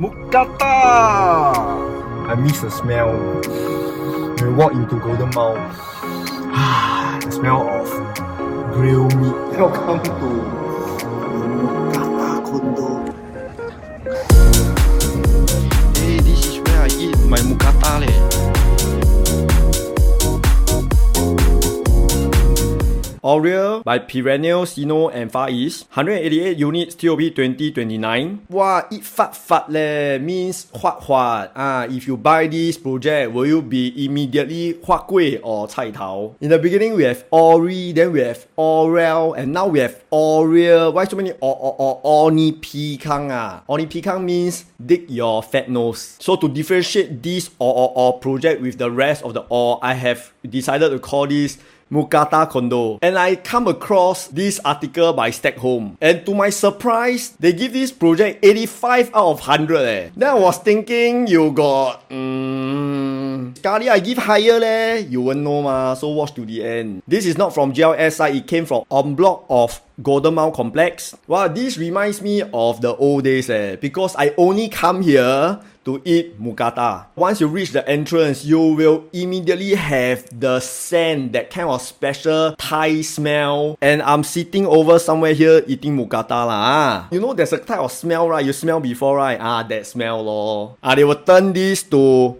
Mookata! I miss the smell. When we walk into Golden Mile, the smell of grilled meat. Welcome to Mookata Condo. Hey, this is where I eat my mookata leh. Aureal by Perennial, Sino and Far East. 188 units, TOP 2029. Wow, eat fat leh, means huat. If you buy this project, will you be immediately huat kueh or cai tao? In the beginning, we have Ori, then we have Aureal, and now we have Aureal. Why so many Orni Pikang? Orni Pikang means dig your fat nose. So to differentiate this project with the rest of the I have decided to call this Mookata Condo. And I come across this article by Stack Home. And to my surprise, they give this project 85 out of 100 Then I was thinking, you got... Sekali I give higher leh. You won't know ma, so watch to the end. This is not from GLS side, it came from en bloc of Golden Mile Complex. Wow, this reminds me of the old days because I only come here to eat mookata. Once you reach the entrance, you will immediately have the scent, that kind of special Thai smell. And I'm sitting over somewhere here eating mookata lah. You know there's a type of smell, right? You smell before, right? That smell lor. They will turn this to...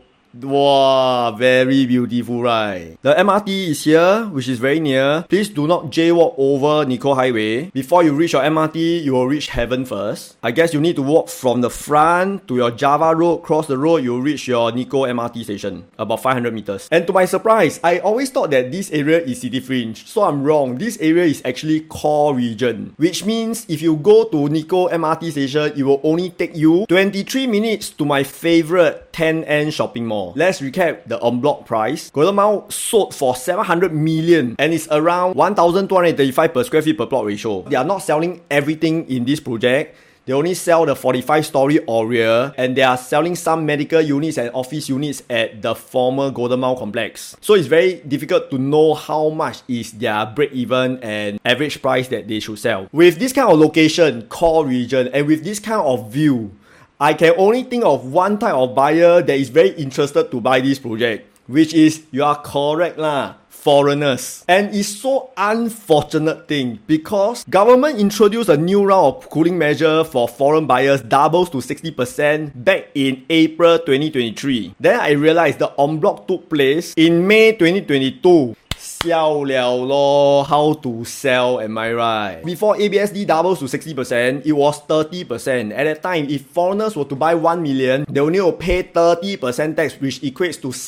Wow, very beautiful, right? The MRT is here, which is very near. Please do not jaywalk over Nicoll Highway. Before you reach your MRT, you will reach heaven first. I guess you need to walk from the front to your Java Road, cross the road, you'll reach your Nicoll MRT station. About 500 meters. And to my surprise, I always thought that this area is City Fringe. So I'm wrong. This area is actually core region. Which means if you go to Nicoll MRT station, it will only take you 23 minutes to my favorite 10N shopping mall. Let's recap the en bloc price. Golden Mile sold for 700 million and it's around 1,235 per square feet per plot ratio. They are not selling everything in this project. They only sell the 45-story Aureal and they are selling some medical units and office units at the former Golden Mile complex. So it's very difficult to know how much is their break-even and average price that they should sell. With this kind of location, core region, and with this kind of view, I can only think of one type of buyer that is very interested to buy this project, which is, you are correct lah, foreigners. And it's so unfortunate thing because government introduced a new round of cooling measure for foreign buyers, doubles to 60% back in April 2023. Then I realized the en bloc took place in May 2022. Xiao liao lor, how to sell, am I right? Before ABSD doubles to 60%, it was 30%. At that time, if foreigners were to buy 1 million, they will need to pay 30% tax, which equates to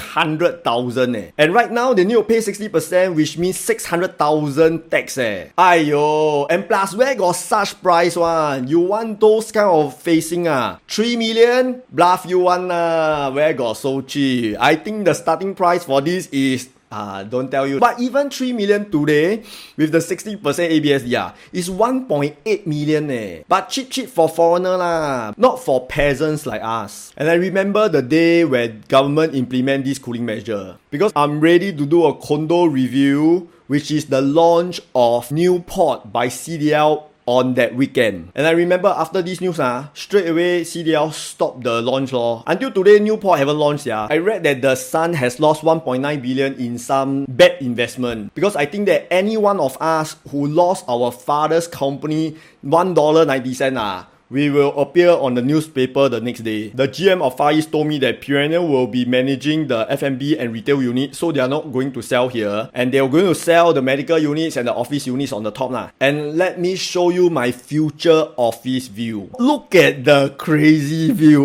300,000 And right now, they need to pay 60%, which means 600,000 tax Aiyo, and plus, where got such price one? You want those kind of facing 3 million? Bluff you one where got so cheap? I think the starting price for this is don't tell you. But even 3 million today, with the 60% ABSD, is 1.8 million But cheap for foreigner lah, not for peasants like us. And I remember the day when government implement this cooling measure. Because I'm ready to do a condo review, which is the launch of Newport by CDL on that weekend. And I remember after this news, straight away CDL stopped the launch lor. Until today, Newport haven't launched. I read that the Sun has lost 1.9 billion in some bad investment. Because I think that any one of us who lost our father's company $1.90, we will appear on the newspaper the next day. The GM of Far East told me that Perennial will be managing the F&B and retail unit, so they are not going to sell here. And they are going to sell the medical units and the office units on the top lah. And let me show you my future office view. Look at the crazy view.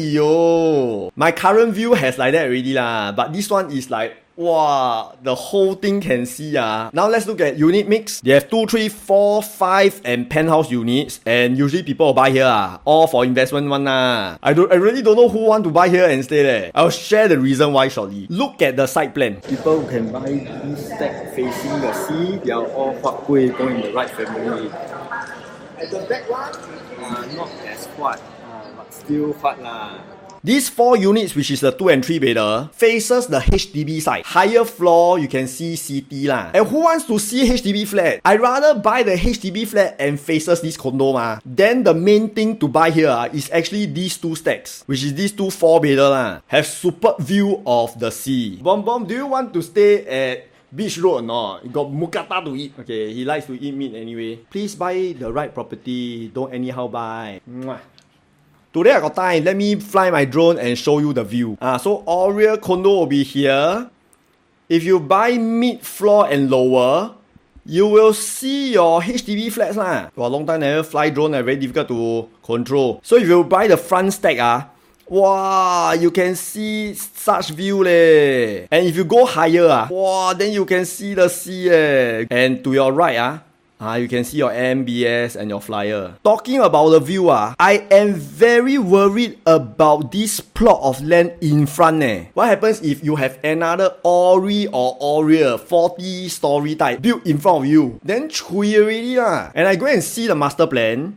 Aiyo. My current view has like that already lah. But this one is like, wow, the whole thing can see. Now let's look at unit mix. They have 2, 3, 4, 5 and penthouse units. And usually people will buy here all for investment one I really don't know who want to buy here and stay there. I'll share the reason why shortly. Look at the site plan. People who can buy this stack facing the sea, they are all huat kueh, going in the right family. At the back one, not as huat, but still huat lah. These 4 units, which is the 2 and 3 bedder, faces the HDB side. Higher floor, you can see city lah. And who wants to see HDB flat? I rather buy the HDB flat and faces this condo ma. Then the main thing to buy here is actually these 2 stacks, which is these 2 4 bedder lah. Have super view of the sea. Bom, do you want to stay at Beach Road or not? You got mookata to eat. Okay, he likes to eat meat anyway. Please buy the right property. Don't anyhow buy. Mwah. Today I got time. Let me fly my drone and show you the view. So Oriole condo will be here. If you buy mid floor and lower, you will see your HDB flats lah. For a long time never fly drone, very difficult to control. So if you buy the front stack wow, you can see such view leh. And if you go higher wow, then you can see the sea And to your right you can see your MBS and your flyer. Talking about the view I am very worried about this plot of land in front What happens if you have another Ori or Oriole 40-story type built in front of you? Then chui already lah. And I go and see the master plan.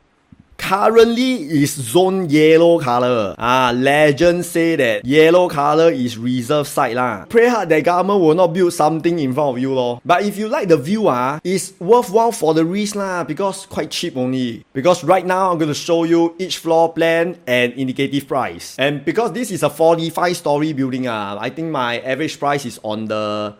Currently is zone yellow color. Legend say that yellow color is reserve site lah. Pray hard that government will not build something in front of you lor. But if you like the view it's worthwhile for the risk lah, because quite cheap only. Because right now I'm going to show you each floor plan and indicative price. And because this is a 45-story building I think my average price is on the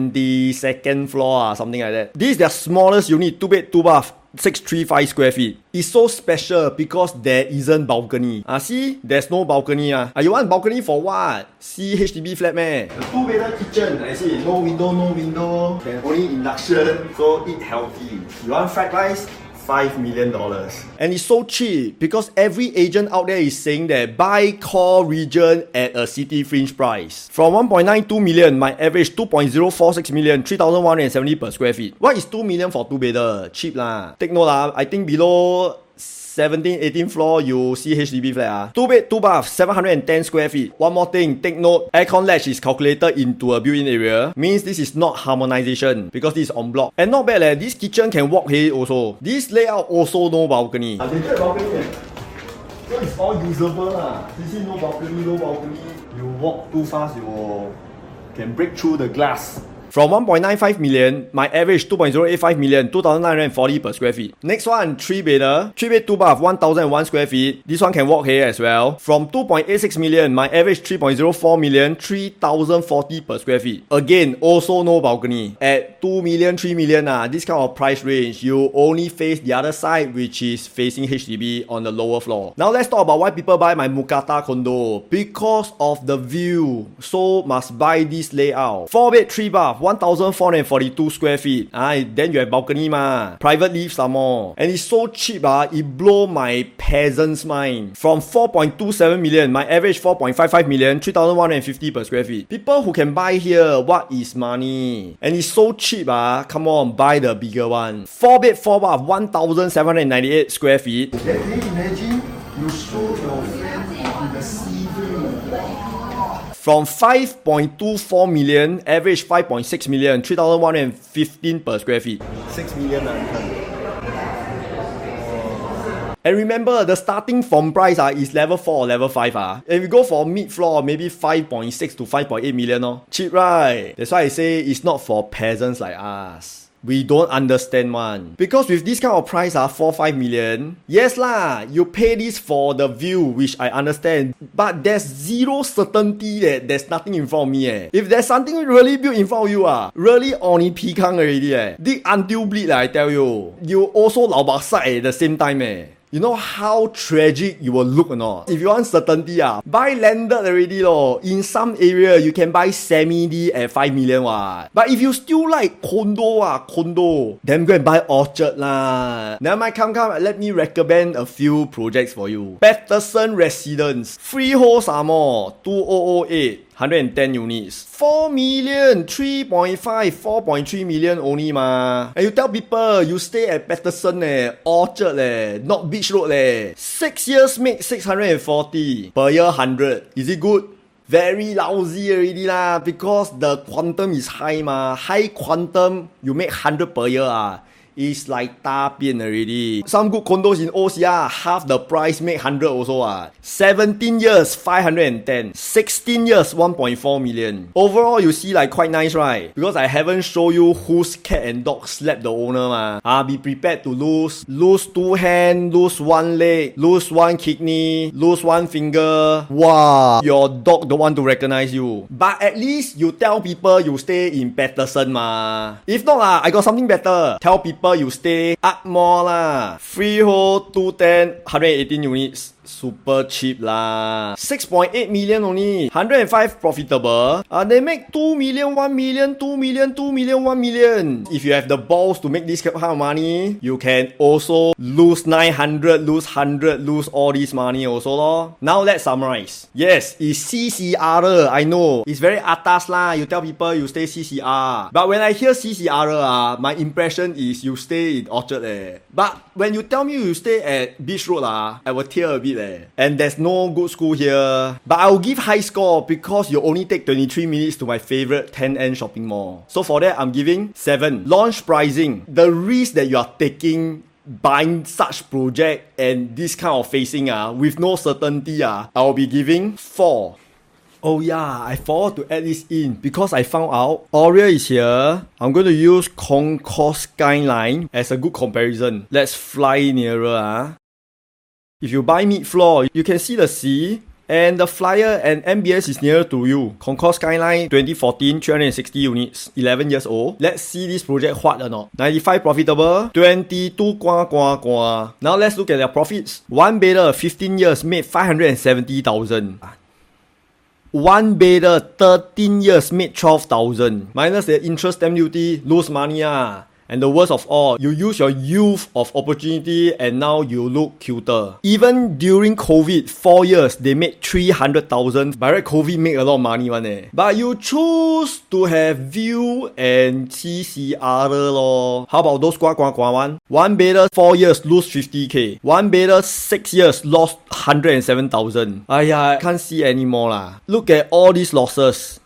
22nd floor something like that. This is their smallest unit, 2 bed 2 bath. 635 square feet. It's so special because there isn't balcony. See, there's no balcony. You want balcony for what? See HDB flat man. The 2-bedder kitchen. I see, no window. Then only induction. So eat healthy. You want fried rice? $5 million. And it's so cheap because every agent out there is saying that buy core region at a city fringe price. From 1.92 million, my average 2.046 million, 3,170 per square feet. What is 2 million for 2-bedder? Cheap lah. Take note I think below 17, 18 floor, you see HDB flat 2 bed, 2 bath, 710 square feet. One more thing, take note, aircon latch is calculated into a built-in area. Means this is not harmonization because this is on block. And not bad this kitchen can walk here also. This layout also no balcony. They get balcony so it's all usable lah. You see no balcony. You walk too fast, you can break through the glass. From 1.95 million, my average 2.085 million, 2,940 per square feet. Next one, 3-bedder. 3 bed 2 bath, 1,001 square feet. This one can walk here as well. From 2.86 million, my average 3.04 million, 3,040 per square feet. Again, also no balcony. At 2 million, 3 million, this kind of price range, you only face the other side, which is facing HDB on the lower floor. Now let's talk about why people buy my mookata condo. Because of the view. So must buy this layout. 4 bed 3 bath, 1,442 square feet. Then you have balcony private lift some more. And it's so cheap it blow my peasant's mind. From 4.27 million, my average 4.55 million, 3,150 per square feet. People who can buy here, what is money? And it's so cheap come on, buy the bigger one. 4 bed 4 bath, 1,798 square feet. Can you imagine you show your friend in the sea view? From 5.24 million, average 5.6 million, 3,115 per square feet. 6 million. And remember, the starting from price is level 4 or level 5. If you go for mid-floor, maybe 5.6 to 5.8 million. Cheap, right? That's why I say it's not for peasants like us. We don't understand one. Because with this kind of price 4-5 million, yes lah, you pay this for the view, which I understand. But there's zero certainty that there's nothing in front of me If there's something really built in front of you really on pikang already Dig until bleed I tell you. You also lao bak sai at the same time You know how tragic you will look or not? If you want certainty buy landed already In some area you can buy semi-D at 5 million But if you still like condo, then go and buy Orchard lah. Never mind, come, let me recommend a few projects for you. Patterson Residence, freehold some more, 2008. 110 units. 4 million, 3.5, 4.3 million only And you tell people you stay at Patterson Orchard not Beach Road 6 years make 640. Per year 100. Is it good? Very lousy already because the quantum is high High quantum, you make 100 per year is like 大便 already. Some good condos in OCR, half the price make 100 also 17 years, 510. 16 years, 1.4 million. Overall, you see like quite nice, right? Because I haven't shown you whose cat and dog slapped the owner be prepared to lose 2 hands, lose 1 leg, lose 1 kidney, lose 1 finger. Wow, your dog don't want to recognize you. But at least you tell people you stay in Patterson If not I got something better. Tell people you stay Ardmore Freehold 210, 118 units. Super cheap 6.8 million only. 105 profitable. They make 2 million, 1 million, 2 million, 2 million, 1 million. If you have the balls to make this kind of money, you can also lose 900, lose 100, lose all this money also lor. Now let's summarize. Yes, it's CCR. I know. It's very atas You tell people you stay CCR. But when I hear CCR, my impression is you stay in Orchard But when you tell me you stay at Beach Road I will tear a bit And there's no good school here. But I will give high score because you only take 23 minutes to my favorite 10N shopping mall. So for that, I'm giving 7. Launch pricing. The risk that you are taking buying such project and this kind of facing with no certainty I will be giving 4. Oh yeah, I forgot to add this in because I found out Aurea is here. I'm going to use Concourse Skyline as a good comparison. Let's fly nearer If you buy mid-floor, you can see the sea and the flyer and MBS is nearer to you. Concourse Skyline 2014, 360 units, 11 years old. Let's see this project what or not. 95 profitable, 22 kwa. Now let's look at their profits. 1 bedder, 15 years, made 570,000. 1 bedder, 13 years, made 12,000. Minus the interest stamp duty, lose money And the worst of all, you use your youth of opportunity and now you look cuter. Even during COVID, 4 years, they made 300,000. By right, COVID make a lot of money But you choose to have view and CCR lor. How about those kwa one? 1 bedder, 4 years, lose 50k. 1 bedder, 6 years, lost 107,000. I can't see anymore Look at all these losses.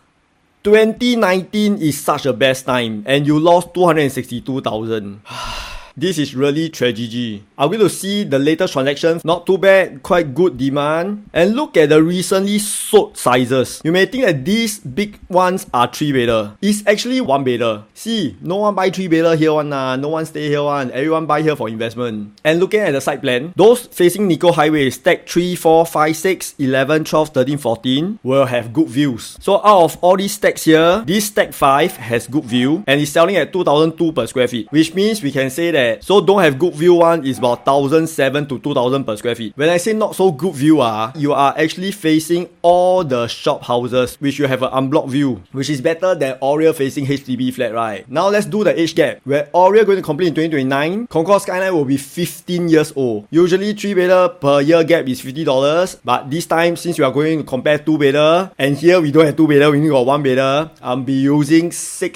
2019 is such a best time and you lost 262,000. This is really tragedy. I'm going to see the latest transactions. Not too bad, quite good demand. And look at the recently sold sizes. You may think that these big ones are 3 bedder. It's actually 1 bedder. See, no one buy 3 bedder here no one stay here Everyone buy here for investment. And looking at the site plan, those facing Nico Highway stack 3, 4, 5, 6, 11, 12, 13, 14 will have good views. So out of all these stacks here, this stack 5 has good view and is selling at 2,002 per square feet. Which means we can say that so don't have good view one is about 1,007 to 2,000 per square feet. When I say not so good view you are actually facing all the shop houses which you have an unblocked view, which is better than Aurea facing HDB flat, right? Now let's do the age gap. Where Aurea going to complete in 2029, Concourse Skyline will be 15 years old. Usually 3 bedder per year gap is $50, but this time since we are going to compare 2 bedder and here we don't have 2 bedder, we only got 1 bedder, I'll be using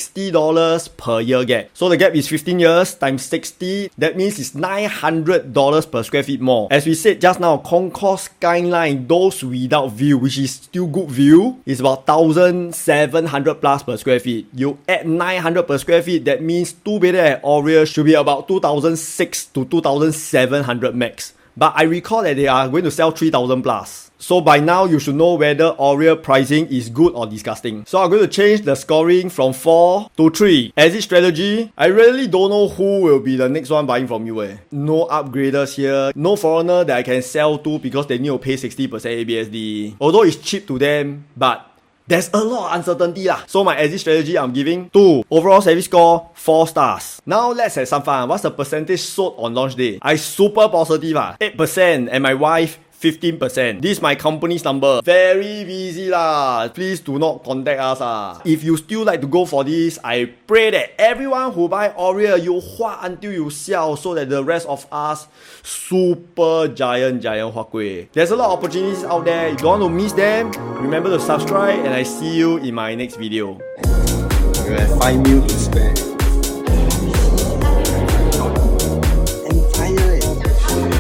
$60 per year gap. So the gap is 15 years times 60. That means it's $900 per square feet more. As we said just now, Concourse Skyline, those without view, which is still good view, is about 1,700 plus per square feet. You add 900 per square feet, that means 2 bedder at Aurea should be about 2,600 to 2,700 max. But I recall that they are going to sell 3,000 plus. So by now, you should know whether Aurea pricing is good or disgusting. So I'm going to change the scoring from 4 to 3. Exit strategy, I really don't know who will be the next one buying from you. No upgraders here. No foreigner that I can sell to because they need to pay 60% ABSD. Although it's cheap to them, but there's a lot of uncertainty So my exit strategy, I'm giving 2. Overall service score, 4 stars. Now let's have some fun. What's the percentage sold on launch day? I super positive 8% and my wife 15%. This is my company's number. Very busy Please do not contact us If you still like to go for this, I pray that everyone who buy Aurea, you hua until you sell so that the rest of us super giant hua kueh. There's a lot of opportunities out there. If you don't want to miss them, remember to subscribe and I see you in my next video. You have 5 mil to spare.